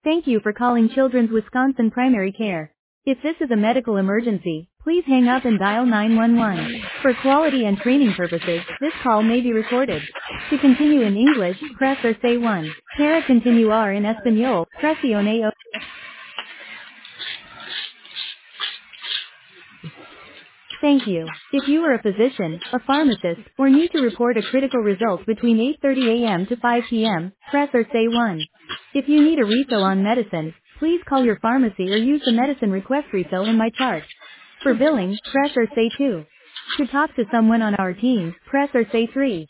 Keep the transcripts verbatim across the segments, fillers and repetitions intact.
Thank you for calling Children's Wisconsin Primary Care. If this is a medical emergency, please hang up and dial nine one one. For quality and training purposes, this call may be recorded. To continue in English, press or say one. Para continuar en español, presione o. Thank you. If you are a physician, a pharmacist, or need to report a critical result between eight thirty a m to five p m, press or say one. If you need a refill on medicine, please call your pharmacy or use the medicine request refill in my chart. For billing, press or say two. To talk to someone on our team, press or say three.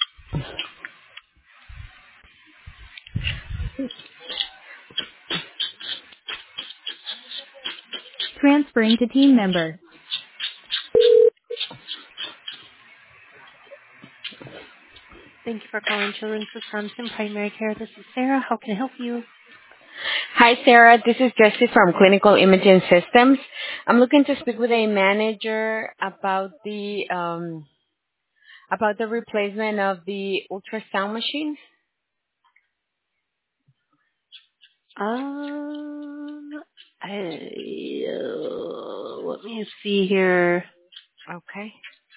Transferring to team member. Thank you for calling Children's Wisconsin Primary Care. This is Sarah. How can I help you? Hi, Sarah. This is Jessie from Clinical Imaging Systems. I'm looking to speak with a manager about the um, about the replacement of the ultrasound machine. Um, I, uh, let me see here. Okay.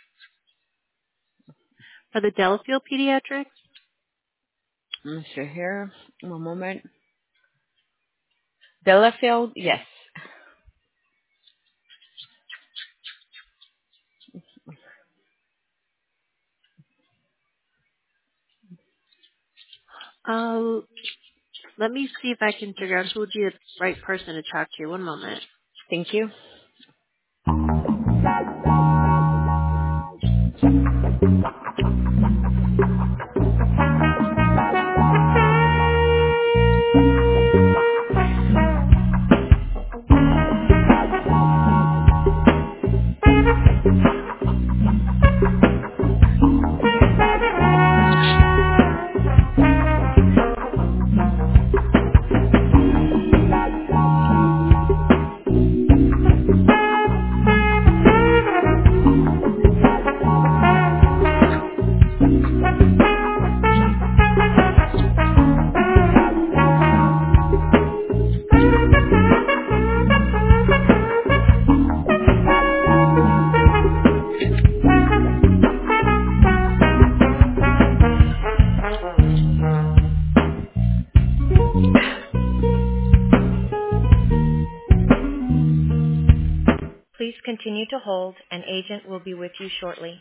For the Delafield Pediatrics? Let me see here. One moment. Delafield, yes. Uh, let me see if I can figure out who would be the right person to talk to. One moment. Thank you. Please continue to hold. An agent will be with you shortly.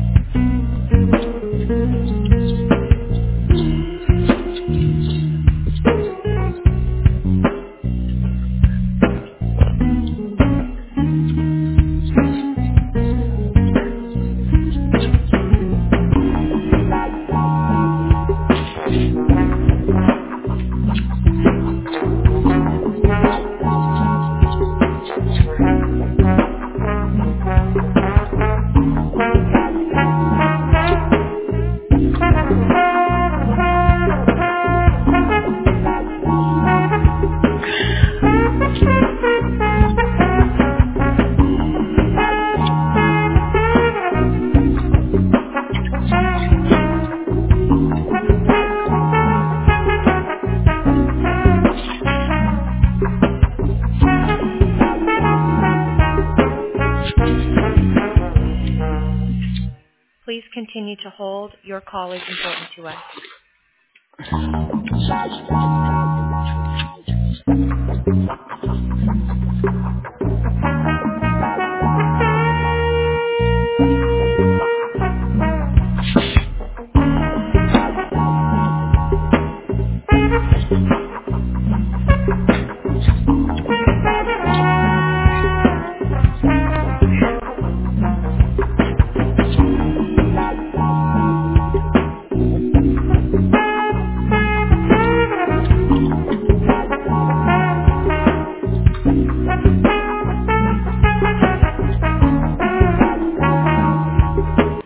Please continue to hold. Your call is important to us.